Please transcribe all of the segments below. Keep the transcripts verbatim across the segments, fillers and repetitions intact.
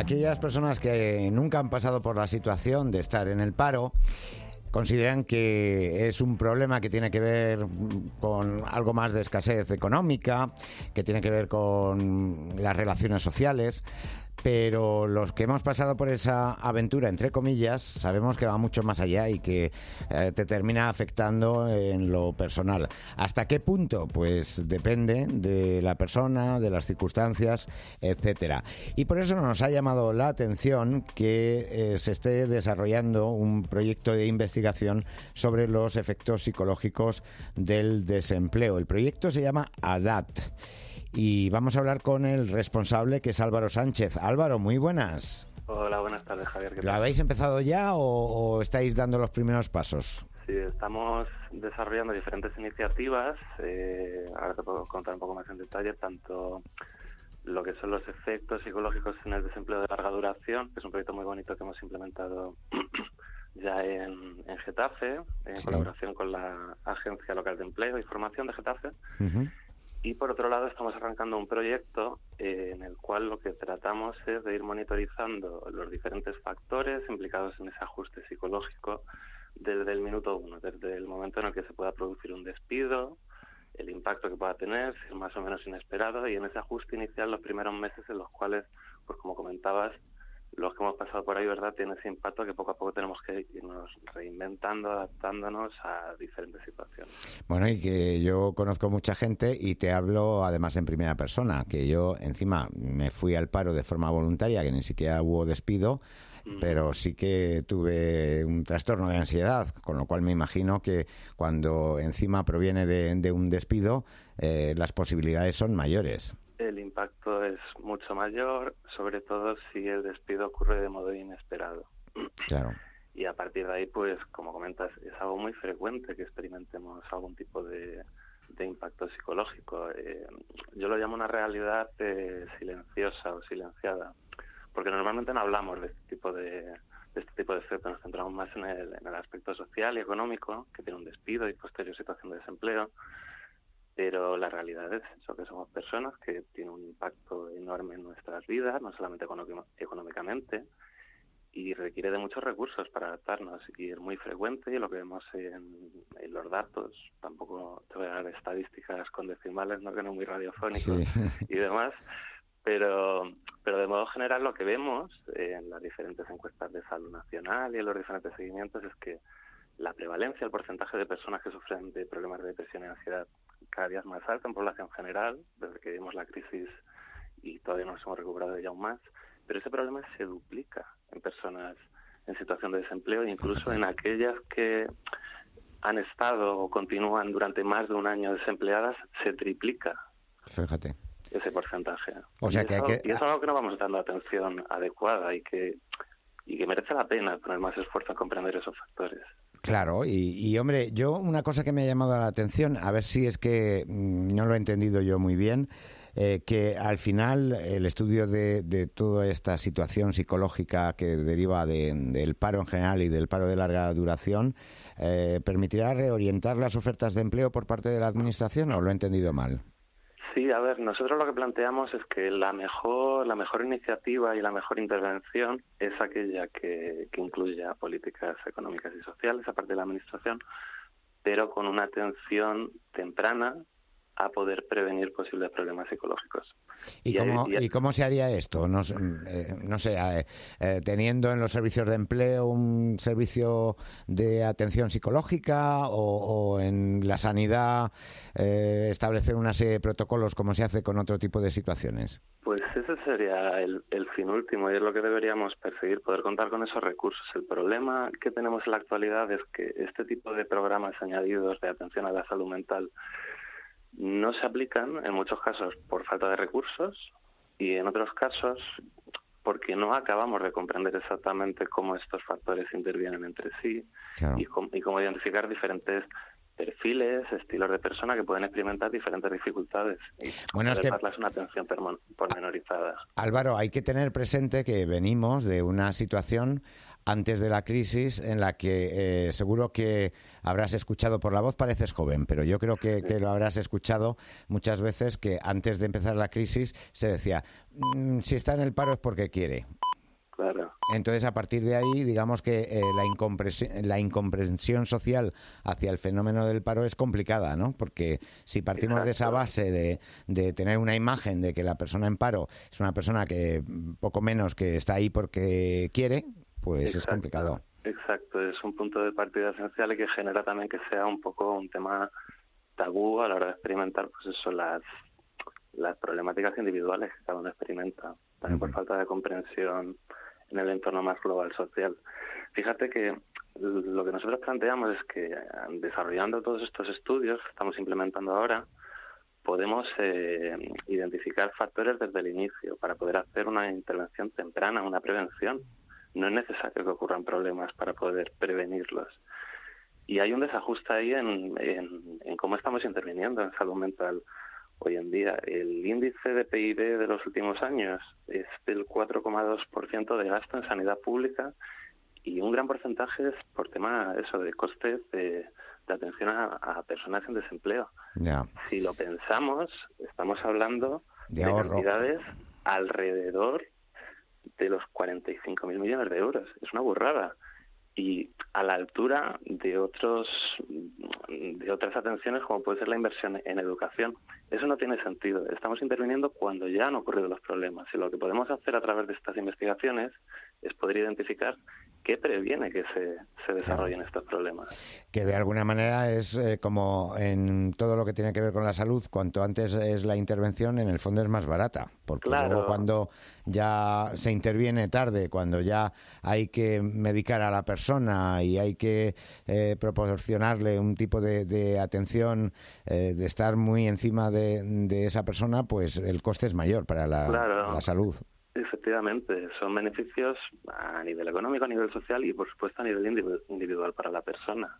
aquellas personas que nunca han pasado por la situación de estar en el paro consideran que es un problema que tiene que ver con algo más de escasez económica, que tiene que ver con las relaciones sociales, pero los que hemos pasado por esa aventura, entre comillas, sabemos que va mucho más allá y que eh, te termina afectando en lo personal. ¿Hasta qué punto? Pues depende de la persona, de las circunstancias, etcétera. Y por eso nos ha llamado la atención que eh, se esté desarrollando un proyecto de investigación sobre los efectos psicológicos del desempleo. El proyecto se llama ADAPT. Y vamos a hablar con el responsable, que es Álvaro Sánchez. Álvaro, muy buenas. Hola, buenas tardes, Javier. ¿Qué tal? ¿Lo habéis empezado ya o, o estáis dando los primeros pasos? Sí, estamos desarrollando diferentes iniciativas. Eh, ahora te puedo contar un poco más en detalle, tanto lo que son los efectos psicológicos en el desempleo de larga duración, que es un proyecto muy bonito que hemos implementado ya en, en Getafe, en sí. colaboración con la Agencia Local de Empleo y Formación de Getafe. Uh-huh. Y por otro lado estamos arrancando un proyecto eh, en el cual lo que tratamos es de ir monitorizando los diferentes factores implicados en ese ajuste psicológico desde el minuto uno, desde el momento en el que se pueda producir un despido, el impacto que pueda tener, si es más o menos inesperado, y en ese ajuste inicial los primeros meses en los cuales, pues como comentabas, los que hemos pasado por ahí, ¿verdad?, tiene ese impacto que poco a poco tenemos que irnos reinventando, adaptándonos a diferentes situaciones. Bueno, y que yo conozco mucha gente y te hablo además en primera persona, que yo encima me fui al paro de forma voluntaria, que ni siquiera hubo despido, mm. pero sí que tuve un trastorno de ansiedad, con lo cual me imagino que cuando encima proviene de, de un despido, eh, las posibilidades son mayores. El impacto es mucho mayor, sobre todo si el despido ocurre de modo inesperado. Claro. Y a partir de ahí, pues, como comentas, es algo muy frecuente que experimentemos algún tipo de, de impacto psicológico. Eh, yo lo llamo una realidad eh, silenciosa o silenciada, porque normalmente no hablamos de este tipo de, de este tipo de efectos, nos centramos más en el, en el aspecto social y económico, que tiene un despido y posterior situación de desempleo. Pero la realidad es eso, que somos personas que tienen un impacto enorme en nuestras vidas, no solamente económicamente, y requiere de muchos recursos para adaptarnos, y es muy frecuente, y lo que vemos en, en los datos, tampoco te voy a dar estadísticas con decimales, no que no es muy radiofónico sí. y demás, pero pero de modo general lo que vemos en las diferentes encuestas de salud nacional y en los diferentes seguimientos es que la prevalencia, el porcentaje de personas que sufren de problemas de depresión y ansiedad cada día es más alta en población general, desde que vimos la crisis y todavía no nos hemos recuperado de ella aún más, pero ese problema se duplica en personas en situación de desempleo e incluso en aquellas que han estado o continúan durante más de un año desempleadas, se triplica. Fíjate. Ese porcentaje. O sea, y, que eso, hay que... y eso es algo que no vamos dando atención adecuada y que, y que merece la pena poner más esfuerzo en comprender esos factores. Claro, y, y hombre, yo una cosa que me ha llamado la atención, a ver si es que mmm, no lo he entendido yo muy bien, eh, que al final el estudio de, de toda esta situación psicológica que deriva de, del paro en general y del paro de larga duración, eh, ¿permitirá reorientar las ofertas de empleo por parte de la Administración o lo he entendido mal? Sí, a ver, nosotros lo que planteamos es que la mejor la mejor iniciativa y la mejor intervención es aquella que, que incluya políticas económicas y sociales, aparte de la Administración, pero con una atención temprana a poder prevenir posibles problemas psicológicos. ¿Y, y, cómo, hay, y, ¿y cómo se haría esto? No, eh, no sé, eh, eh, teniendo en los servicios de empleo un servicio de atención psicológica o, o en la sanidad eh, establecer una serie de protocolos como se hace con otro tipo de situaciones. Pues ese sería el, el fin último y es lo que deberíamos perseguir, poder contar con esos recursos. El problema que tenemos en la actualidad es que este tipo de programas añadidos de atención a la salud mental no se aplican en muchos casos por falta de recursos y en otros casos porque no acabamos de comprender exactamente cómo estos factores intervienen entre sí. Claro. y, cómo, y cómo identificar diferentes perfiles, estilos de persona que pueden experimentar diferentes dificultades y bueno, es que darles una atención pormenorizada. Álvaro, hay que tener presente que venimos de una situación antes de la crisis en la que eh, seguro que habrás escuchado, por la voz pareces joven, pero yo creo que, que lo habrás escuchado muchas veces, que antes de empezar la crisis se decía, mmm, si está en el paro es porque quiere. Claro. Entonces, a partir de ahí, digamos que eh, la, incomprensión, la incomprensión social hacia el fenómeno del paro es complicada, ¿no? Porque si partimos Exacto. de esa base de, de tener una imagen de que la persona en paro es una persona que poco menos que está ahí porque quiere, pues Exacto. es complicado. Exacto, es un punto de partida esencial y que genera también que sea un poco un tema tabú a la hora de experimentar, pues eso, las las problemáticas individuales que cada uno experimenta, también uh-huh. por falta de comprensión en el entorno más global social. Fíjate que lo que nosotros planteamos es que desarrollando todos estos estudios que estamos implementando ahora, podemos eh, identificar factores desde el inicio para poder hacer una intervención temprana, una prevención. No es necesario que ocurran problemas para poder prevenirlos. Y hay un desajuste ahí en, en, en cómo estamos interviniendo en salud mental hoy en día. El índice de P I B de los últimos años es del cuatro coma dos por ciento de gasto en sanidad pública y un gran porcentaje es por tema eso de costes de, de atención a, a personas en desempleo. Yeah. Si lo pensamos, estamos hablando de, de ahorro. cantidades alrededor de los cuarenta y cinco mil millones de euros. Es una burrada. Y a la altura de otros de otras atenciones como puede ser la inversión en educación. Eso no tiene sentido. Estamos interviniendo cuando ya han ocurrido los problemas y lo que podemos hacer a través de estas investigaciones es poder identificar qué previene que se, se desarrollen claro. estos problemas. Que de alguna manera es eh, como en todo lo que tiene que ver con la salud, cuanto antes es la intervención, en el fondo es más barata, porque claro. luego cuando ya se interviene tarde, cuando ya hay que medicar a la persona y hay que eh, proporcionarle un tipo de, de atención, eh, de estar muy encima de, de esa persona, pues el coste es mayor para la, claro. la salud. Efectivamente, son beneficios a nivel económico, a nivel social y, por supuesto, a nivel individual para la persona.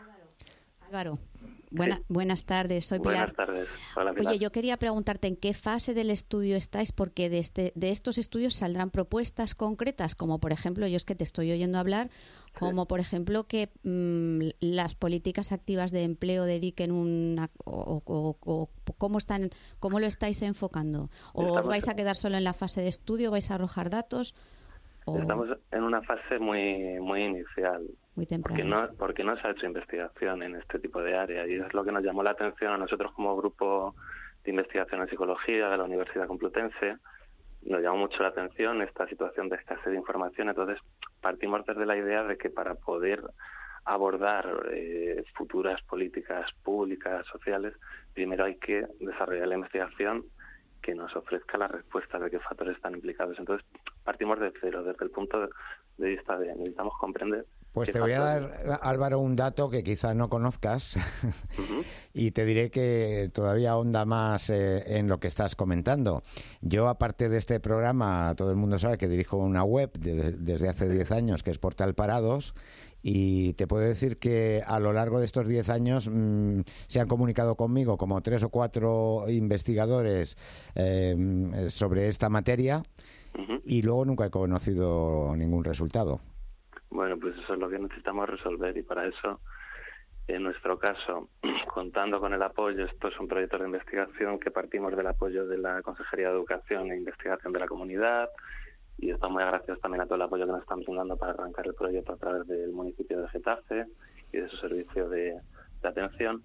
Álvaro, buena, sí. buenas tardes, soy Pilar. Buenas tardes. Hola, Pilar. Oye, yo quería preguntarte en qué fase del estudio estáis, porque de, este, de estos estudios saldrán propuestas concretas, como por ejemplo, yo es que te estoy oyendo hablar, como sí. por ejemplo que mmm, las políticas activas de empleo dediquen una... O, o, o, ¿cómo, están, ¿Cómo lo estáis enfocando? ¿O Estamos... os vais a quedar solo en la fase de estudio, vais a arrojar datos? O... Estamos en una fase muy muy inicial. Muy porque no porque no se ha hecho investigación en este tipo de área y es lo que nos llamó la atención a nosotros como grupo de investigación en psicología de la Universidad Complutense. Nos llamó mucho la atención esta situación de escasez de información. Entonces partimos desde la idea de que para poder abordar eh, futuras políticas públicas, sociales, primero hay que desarrollar la investigación que nos ofrezca la respuesta de qué factores están implicados. Entonces partimos de cero, desde el punto de vista de necesitamos comprender. Pues te voy a dar, Álvaro, un dato que quizás no conozcas uh-huh. y te diré que todavía ahonda más eh, en lo que estás comentando. Yo, aparte de este programa, todo el mundo sabe que dirijo una web de, desde hace diez años, que es Portal Parados, y te puedo decir que a lo largo de estos diez años mmm, se han comunicado conmigo como tres o cuatro investigadores eh, sobre esta materia uh-huh. y luego nunca he conocido ningún resultado. Bueno, pues eso es lo que necesitamos resolver y para eso, en nuestro caso, contando con el apoyo, esto es un proyecto de investigación que partimos del apoyo de la Consejería de Educación e Investigación de la Comunidad y estamos muy agradecidos también a todo el apoyo que nos están brindando para arrancar el proyecto a través del municipio de Getafe y de su servicio de, de atención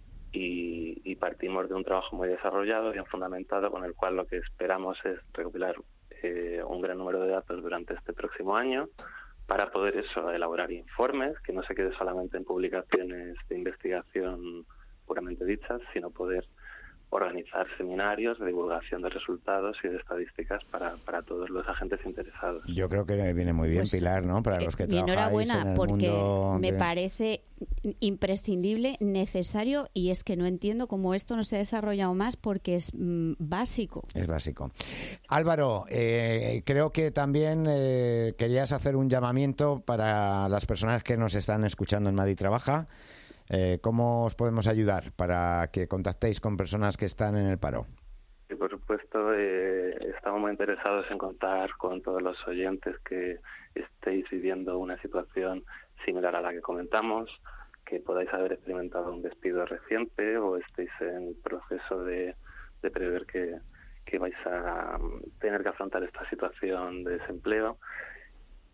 y, y partimos de un trabajo muy desarrollado, bien fundamentado, con el cual lo que esperamos es recopilar eh, un gran número de datos durante este próximo año para poder eso, elaborar informes, que no se quede solamente en publicaciones de investigación puramente dichas, sino poder organizar seminarios de divulgación de resultados y de estadísticas para, para todos los agentes interesados. Yo creo que viene muy bien, pues, Pilar, ¿no? Para los que trabajáis enhorabuena, en el porque mundo me de... parece imprescindible, necesario, y es que no entiendo cómo esto no se ha desarrollado más porque es mmm, básico. Es básico. Álvaro, eh, creo que también eh, querías hacer un llamamiento para las personas que nos están escuchando en Madrid Trabaja. Eh, ¿Cómo os podemos ayudar para que contactéis con personas que están en el paro? Y por supuesto, eh, estamos muy interesados en contar con todos los oyentes que estéis viviendo una situación similar a la que comentamos, que podáis haber experimentado un despido reciente o estéis en proceso de, de prever que, que vais a tener que afrontar esta situación de desempleo.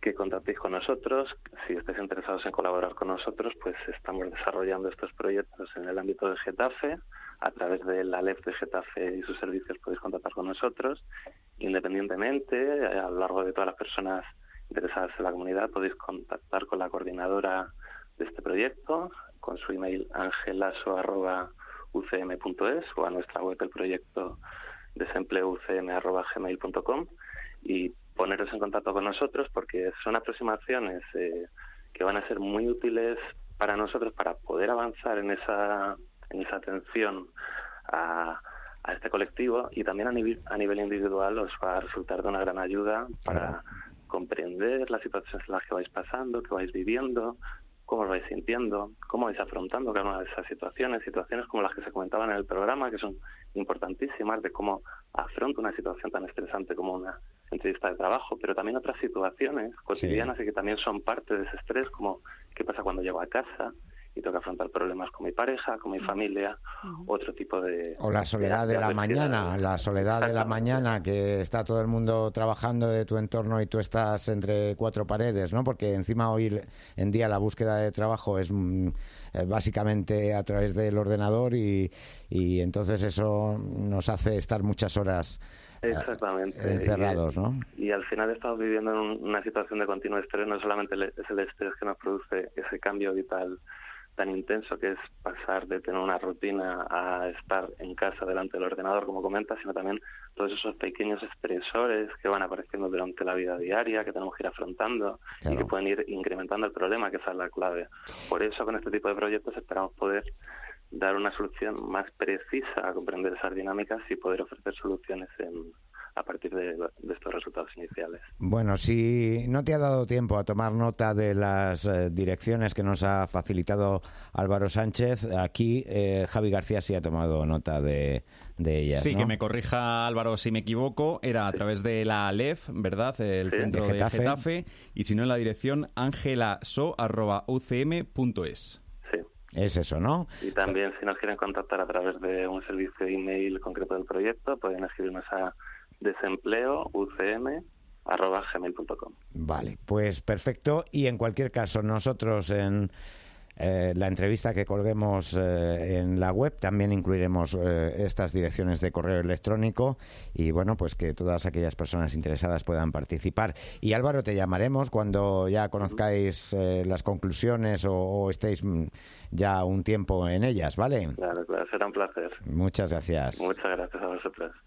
que contactéis con nosotros. Si estáis interesados en colaborar con nosotros, pues estamos desarrollando estos proyectos en el ámbito de Getafe. A través de la L E F de Getafe y sus servicios podéis contactar con nosotros. Independientemente, a lo largo de todas las personas interesadas en la comunidad, podéis contactar con la coordinadora de este proyecto, con su email angelaso arroba u c m punto es o a nuestra web el proyecto desempleoucm arroba gmail punto com, y poneros en contacto con nosotros porque son aproximaciones eh, que van a ser muy útiles para nosotros para poder avanzar en esa en esa atención a, a este colectivo, y también a nivel, a nivel individual os va a resultar de una gran ayuda para comprender las situaciones en las que vais pasando, que vais viviendo, cómo os vais sintiendo, cómo vais afrontando cada una de esas situaciones, situaciones como las que se comentaban en el programa, que son importantísimas, de cómo afronto una situación tan estresante como una entrevista de trabajo, pero también otras situaciones cotidianas, sí, y que también son parte de ese estrés, como qué pasa cuando llego a casa y tengo que afrontar problemas con mi pareja, con mi familia, uh-huh. otro tipo de... O la soledad de, de la mañana, la soledad de la mañana, que está todo el mundo trabajando de tu entorno y tú estás entre cuatro paredes, ¿no? Porque encima hoy en día la búsqueda de trabajo es mm, básicamente a través del ordenador y, y entonces eso nos hace estar muchas horas Exactamente. Eh, encerrados, ¿no? Y, y al final estamos viviendo en un, una situación de continuo estrés. No solamente es el estrés que nos produce ese cambio vital tan intenso que es pasar de tener una rutina a estar en casa delante del ordenador, como comentas, sino también todos esos pequeños estresores que van apareciendo durante la vida diaria, que tenemos que ir afrontando, claro, y que pueden ir incrementando el problema, que esa es la clave. Por eso, con este tipo de proyectos esperamos poder dar una solución más precisa a comprender esas dinámicas y poder ofrecer soluciones en, a partir de, de estos resultados iniciales. Bueno, si no te ha dado tiempo a tomar nota de las eh, direcciones que nos ha facilitado Álvaro Sánchez, aquí eh, Javi García sí ha tomado nota de, de ellas, Sí, ¿no? que me corrija Álvaro si me equivoco, era a sí. través de la L E F, ¿verdad? El sí. centro de Getafe. de Getafe, y si no en la dirección angelaso arroba u c m punto es. Es eso, ¿no? Y también, si nos quieren contactar a través de un servicio de email concreto del proyecto, pueden escribirnos a desempleoucm arroba gmail punto com. Vale, pues perfecto. Y en cualquier caso, nosotros en eh, la entrevista que colguemos eh, en la web también incluiremos eh, estas direcciones de correo electrónico y bueno, pues que todas aquellas personas interesadas puedan participar. Y Álvaro, te llamaremos cuando ya conozcáis eh, las conclusiones o, o estéis ya un tiempo en ellas, ¿vale? Claro, claro, será un placer. Muchas gracias. Muchas gracias a vosotros.